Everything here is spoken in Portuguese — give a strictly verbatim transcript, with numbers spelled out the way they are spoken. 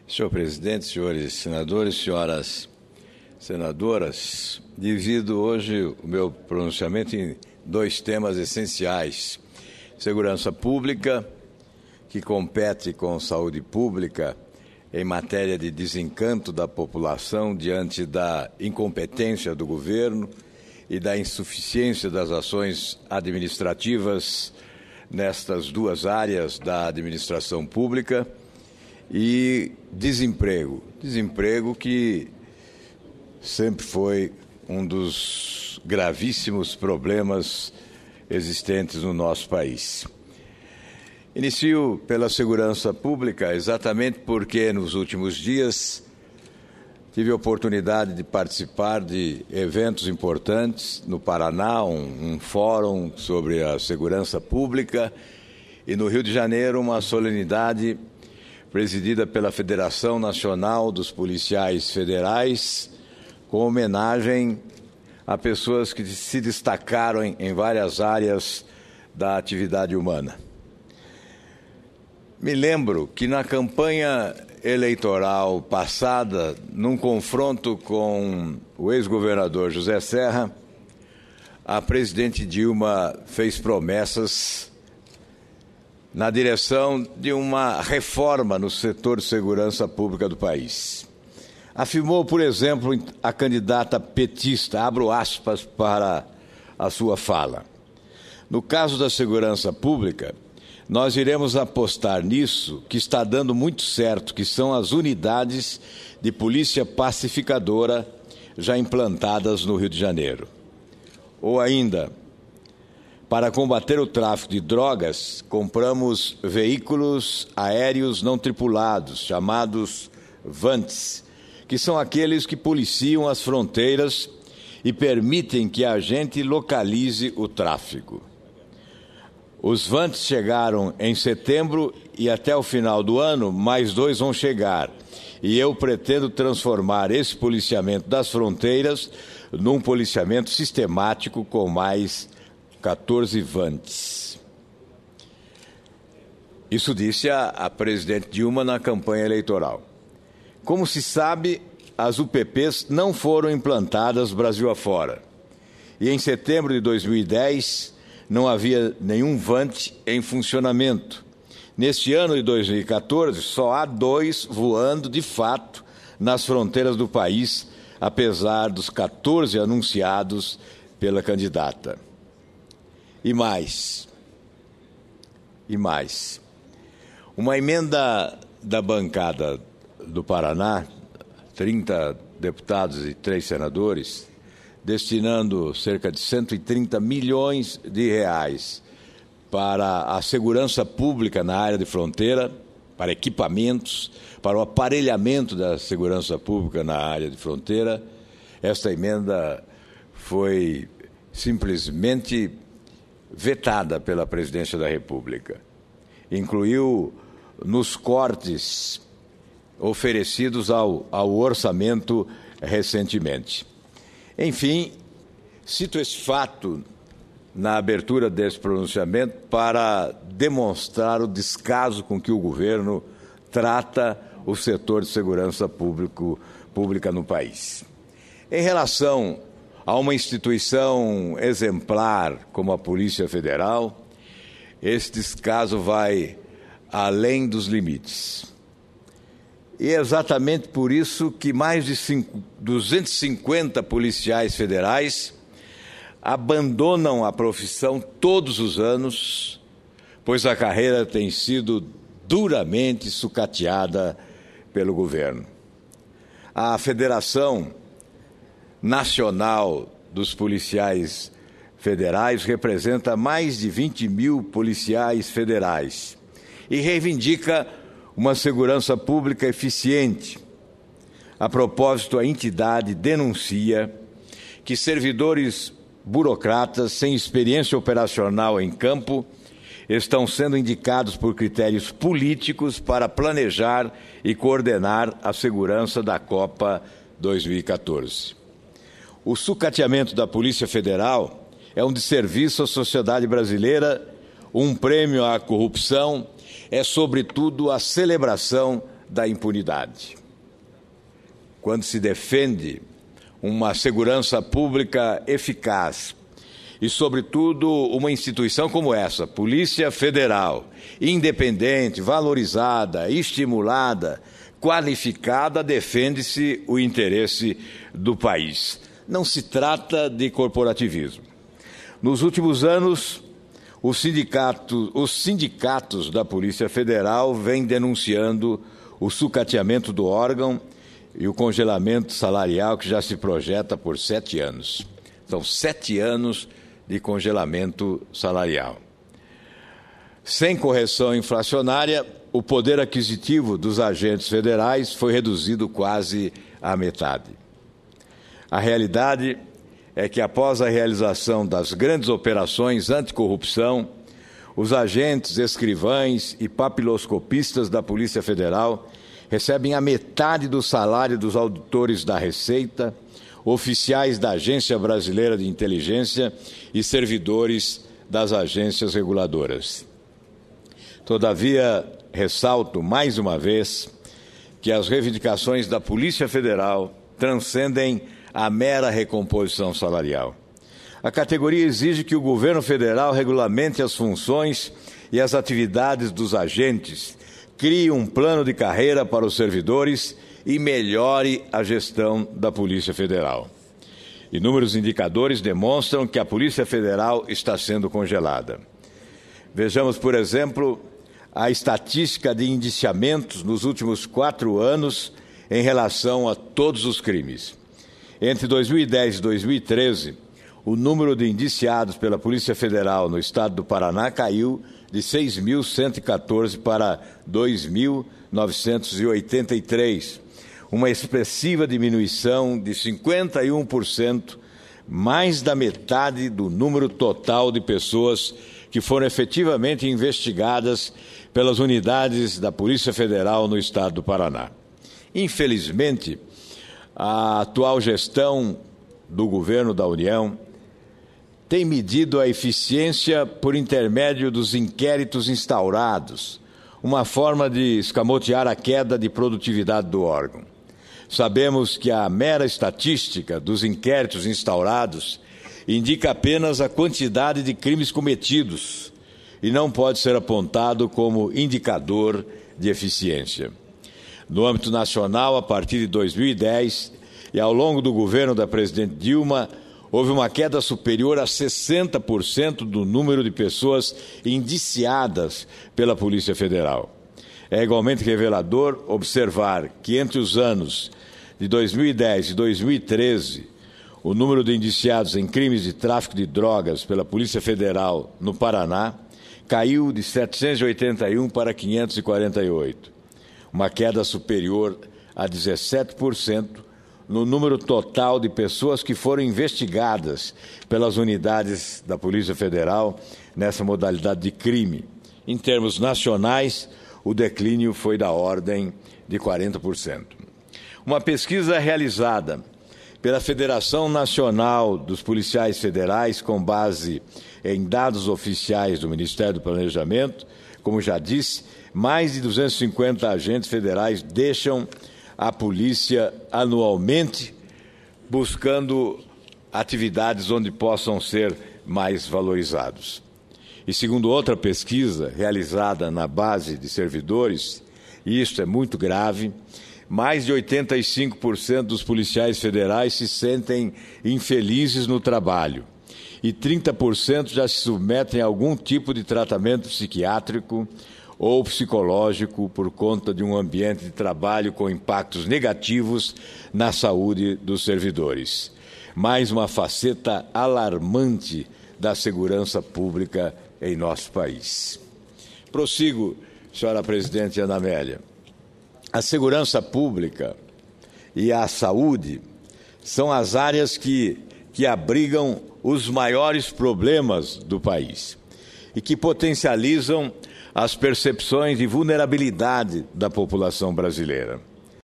Senhor presidente, senhores senadores, senhoras senadoras, divido hoje o meu pronunciamento em dois temas essenciais: segurança pública, que compete com saúde pública em matéria de desencanto da população diante da incompetência do governo e da insuficiência das ações administrativas nestas duas áreas da administração pública, e desemprego, desemprego que sempre foi um dos gravíssimos problemas existentes no nosso país. Inicio pela segurança pública exatamente porque nos últimos dias tive a oportunidade de participar de eventos importantes no Paraná, um, um fórum sobre a segurança pública, e no Rio de Janeiro uma solenidade presidida pela Federação Nacional dos Policiais Federais, com homenagem a pessoas que se destacaram em, em várias áreas da atividade humana. Me lembro que na campanha eleitoral passada, num confronto com o ex-governador José Serra, a presidente Dilma fez promessas na direção de uma reforma no setor de segurança pública do país. Afirmou, por exemplo, a candidata petista, abro aspas para a sua fala: no caso da segurança pública, nós iremos apostar nisso que está dando muito certo, que são as unidades de polícia pacificadora já implantadas no Rio de Janeiro. Ou ainda, para combater o tráfico de drogas, compramos veículos aéreos não tripulados, chamados VANTs, que são aqueles que policiam as fronteiras e permitem que a gente localize o tráfico. Os VANTs chegaram em setembro e até o final do ano mais dois vão chegar. E eu pretendo transformar esse policiamento das fronteiras num policiamento sistemático com mais quatorze VANTs. Isso disse a, a presidente Dilma na campanha eleitoral. Como se sabe, as U P Ps não foram implantadas Brasil afora. E em setembro de dois mil e dez não havia nenhum VANT em funcionamento. Neste ano de dois mil e quatorze, só há dois voando de fato nas fronteiras do país, apesar dos quatorze anunciados pela candidata. E mais, e mais, uma emenda da bancada do Paraná, trinta deputados e três senadores, destinando cerca de cento e trinta milhões de reais para a segurança pública na área de fronteira, para equipamentos, para o aparelhamento da segurança pública na área de fronteira. Esta emenda foi simplesmente vetada pela Presidência da República. Incluiu nos cortes oferecidos ao, ao orçamento recentemente. Enfim, cito esse fato na abertura desse pronunciamento para demonstrar o descaso com que o governo trata o setor de segurança público, pública no país. Em relação a uma instituição exemplar como a Polícia Federal, esse descaso vai além dos limites. E é exatamente por isso que mais de duzentos e cinquenta policiais federais abandonam a profissão todos os anos, pois a carreira tem sido duramente sucateada pelo governo. A Federação Nacional dos Policiais Federais representa mais de vinte mil policiais federais e reivindica uma segurança pública eficiente. A propósito, a entidade denuncia que servidores burocratas sem experiência operacional em campo estão sendo indicados por critérios políticos para planejar e coordenar a segurança da Copa dois mil e quatorze. O sucateamento da Polícia Federal é um desserviço à sociedade brasileira, um prêmio à corrupção, é, sobretudo, a celebração da impunidade. Quando se defende uma segurança pública eficaz e, sobretudo, uma instituição como essa, Polícia Federal, independente, valorizada, estimulada, qualificada, defende-se o interesse do país. Não se trata de corporativismo. Nos últimos anos, os sindicatos, os sindicatos da Polícia Federal vêm denunciando o sucateamento do órgão e o congelamento salarial que já se projeta por sete anos. São sete anos de congelamento salarial. Sem correção inflacionária, o poder aquisitivo dos agentes federais foi reduzido quase à metade. A realidade é que, após a realização das grandes operações anticorrupção, os agentes, escrivães e papiloscopistas da Polícia Federal recebem a metade do salário dos auditores da Receita, oficiais da Agência Brasileira de Inteligência e servidores das agências reguladoras. Todavia, ressalto mais uma vez que as reivindicações da Polícia Federal transcendem a mera recomposição salarial. A categoria exige que o governo federal regulamente as funções e as atividades dos agentes, crie um plano de carreira para os servidores e melhore a gestão da Polícia Federal. Inúmeros indicadores demonstram que a Polícia Federal está sendo congelada. Vejamos, por exemplo, a estatística de indiciamentos nos últimos quatro anos em relação a todos os crimes. Entre dois mil e dez e dois mil e treze, o número de indiciados pela Polícia Federal no estado do Paraná caiu de seis mil cento e quatorze para dois mil novecentos e oitenta e três, uma expressiva diminuição de cinquenta e um por cento, mais da metade do número total de pessoas que foram efetivamente investigadas pelas unidades da Polícia Federal no estado do Paraná. Infelizmente, a atual gestão do governo da União tem medido a eficiência por intermédio dos inquéritos instaurados, uma forma de escamotear a queda de produtividade do órgão. Sabemos que a mera estatística dos inquéritos instaurados indica apenas a quantidade de crimes cometidos e não pode ser apontado como indicador de eficiência. No âmbito nacional, a partir de dois mil e dez e ao longo do governo da presidente Dilma, houve uma queda superior a sessenta por cento do número de pessoas indiciadas pela Polícia Federal. É igualmente revelador observar que entre os anos de dois mil e dez e dois mil e treze, o número de indiciados em crimes de tráfico de drogas pela Polícia Federal no Paraná caiu de setecentos e oitenta e um para quinhentos e quarenta e oito, uma queda superior a dezessete por cento no número total de pessoas que foram investigadas pelas unidades da Polícia Federal nessa modalidade de crime. Em termos nacionais, o declínio foi da ordem de quarenta por cento. Uma pesquisa realizada pela Federação Nacional dos Policiais Federais, com base em dados oficiais do Ministério do Planejamento, como já disse, mais de duzentos e cinquenta agentes federais deixam a polícia anualmente, buscando atividades onde possam ser mais valorizados. E segundo outra pesquisa realizada na base de servidores, e isso é muito grave, mais de oitenta e cinco por cento dos policiais federais se sentem infelizes no trabalho e trinta por cento já se submetem a algum tipo de tratamento psiquiátrico ou psicológico por conta de um ambiente de trabalho com impactos negativos na saúde dos servidores. Mais uma faceta alarmante da segurança pública em nosso país. Prossigo, senhora presidente Ana Amélia. A segurança pública e a saúde são as áreas que, que abrigam os maiores problemas do país e que potencializam as percepções de vulnerabilidade da população brasileira.